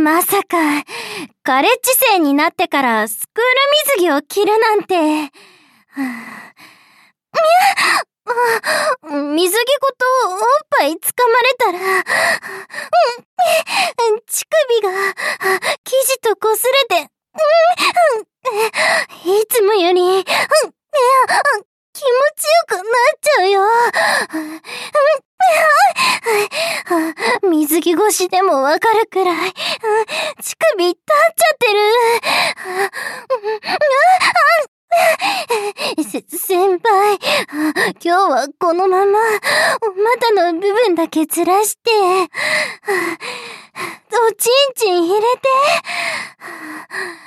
まさか、カレッジ生になってからスクール水着を着るなんて。水着ごとおっぱい掴まれたら、乳首が生地と擦れて、いつもより、気持ちよくなっちゃうよ。水着越しでもわかるくらい、乳首立っちゃってる。先輩、今日はこのまま、股の部分だけずらして、おちんちん入れて。